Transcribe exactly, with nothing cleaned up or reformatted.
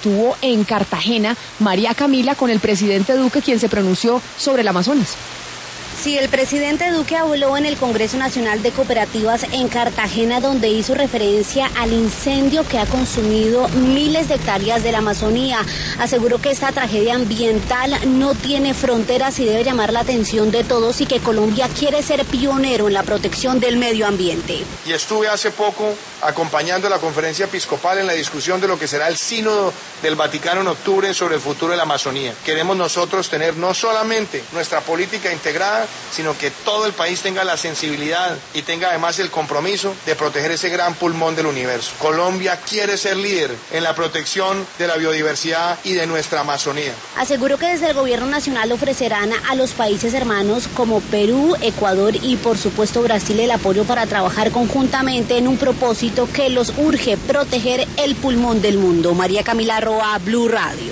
estuvo en Cartagena, María Camila, con el presidente Duque, quien se pronunció sobre el Amazonas. Sí, el presidente Duque habló en el Congreso Nacional de Cooperativas en Cartagena, donde hizo referencia al incendio que ha consumido miles de hectáreas de la Amazonía. Aseguró que esta tragedia ambiental no tiene fronteras y debe llamar la atención de todos, y que Colombia quiere ser pionero en la protección del medio ambiente. Y estuve hace poco acompañando a la conferencia episcopal en la discusión de lo que será el sínodo del Vaticano en octubre sobre el futuro de la Amazonía. Queremos nosotros tener no solamente nuestra política integrada, sino que todo el país tenga la sensibilidad y tenga además el compromiso de proteger ese gran pulmón del universo. Colombia quiere ser líder en la protección de la biodiversidad y de nuestra Amazonía. Aseguró que desde el gobierno nacional ofrecerán a los países hermanos como Perú, Ecuador y por supuesto Brasil el apoyo para trabajar conjuntamente en un propósito que los urge: proteger el pulmón del mundo. María Camila Roa, Blue Radio.